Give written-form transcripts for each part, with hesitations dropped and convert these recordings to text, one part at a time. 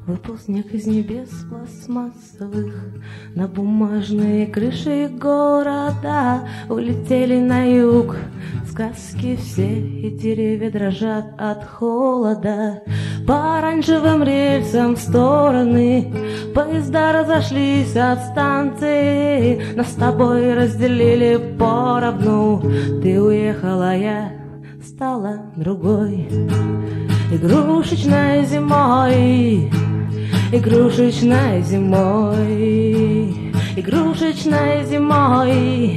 Выпал снег из небес пластмассовых на бумажные крыши города. Улетели на юг сказки все, и деревья дрожат от холода. По оранжевым рельсам в стороны поезда разошлись от станции. Нас с тобой разделили поровну. Ты уехала, я стала другой. Игрушечной зимой, игрушечной зимой, игрушечной зимой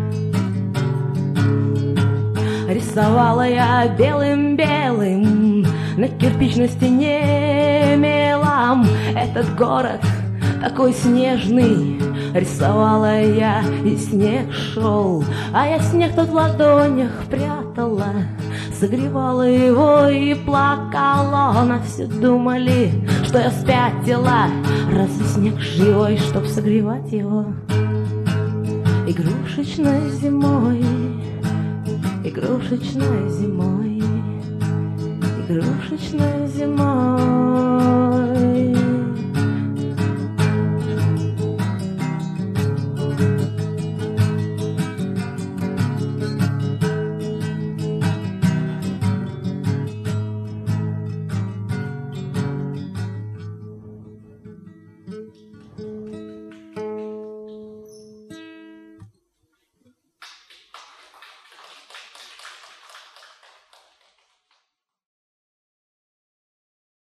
рисовала я белым-белым на кирпичной стене мелом этот город такой снежный. Рисовала я, и снег шел, а я снег тут в ладонях прятала, согревала его и плакала. На все думали, что я спятила. Разве снег живой, чтоб согревать его? Игрушечной зимой, игрушечной зимой, игрушечной зимой.